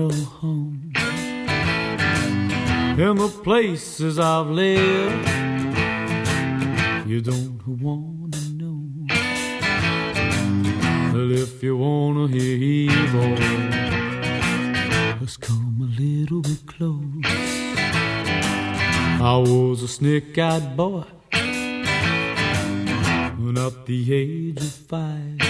little home. In the places I've lived, you don't want to know. Well, if you want to hear evil, just come a little bit close. I was a snake-eyed boy at the age of 5.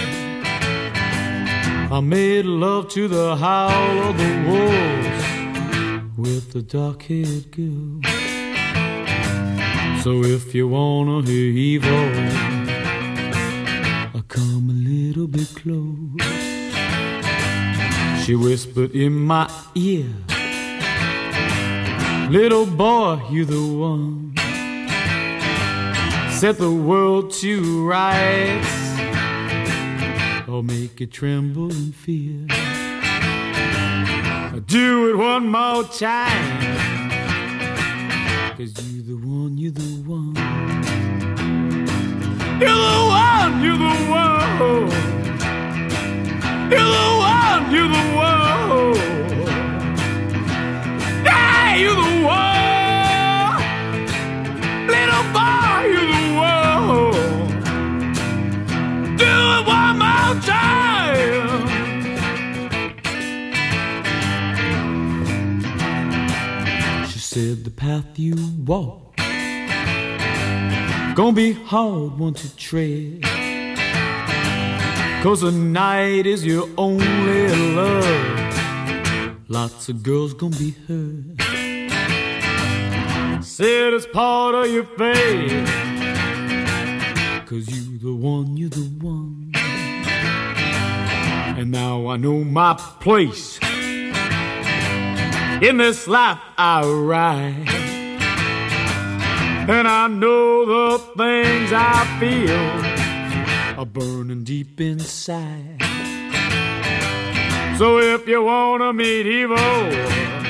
I made love to the howl of the wolves with the dark-haired girl. So if you wanna hear evil, I come a little bit close. She whispered in my ear, little boy, you the one. Set the world to rights, or make it tremble in fear. Do it one more time, 'cause you the one, you the one. You're the one, you're the one. You're the one, you're the one. Hey, you're the one. Little boy, you're the one. Do it one more time. She said the path you walk gonna be hard one to tread, 'cause the night is your only love. Lots of girls gonna be hurt. Said it's part of your fate, 'cause you the one, you the one. And now I know my place in this life I ride, and I know the things I feel are burning deep inside. So if you wanna meet evil,